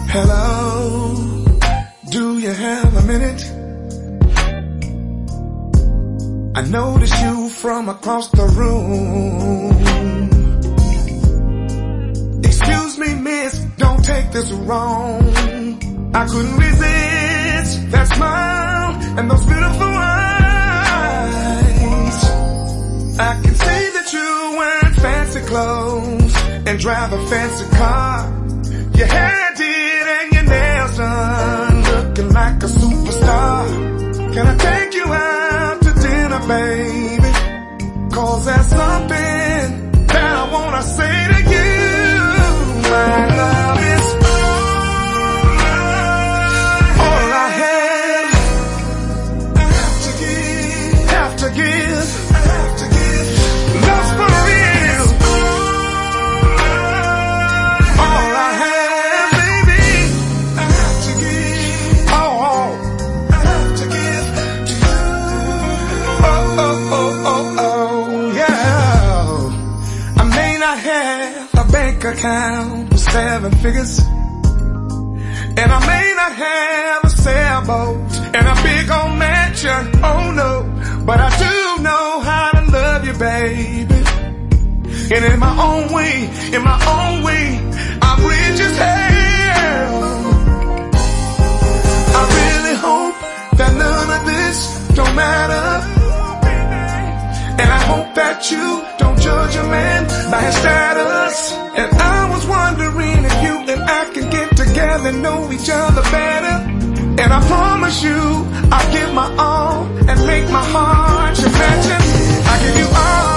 Hello, do you have a minute? I noticed you from across the room. Excuse me, miss, don't take this wrong. I couldn't resist that smile and those beautiful eyes. I can see that you wearing fancy clothes and drive a fancy car. Your hair did and your nails done, looking like a superstar. Can I take you out to dinner, baby? 'Cause there's something that I wanna say to you. My love is all I have. I have to give. Love's for real. All I have, baby. I have to give. Oh, I have to give to you. Oh, yeah. I may not have a bank account with 7 figures, and I may not have a sailboat and a big old mansion, oh no, but I do know how to love you, baby. And in my own way, I'm rich as hell. I really hope that none of this don't matter, and I hope that you don't judge a man by his status. And I was wondering if you and I can get together and know each other better. And I promise you, I'll give my all and make my heart your mansion. I give you all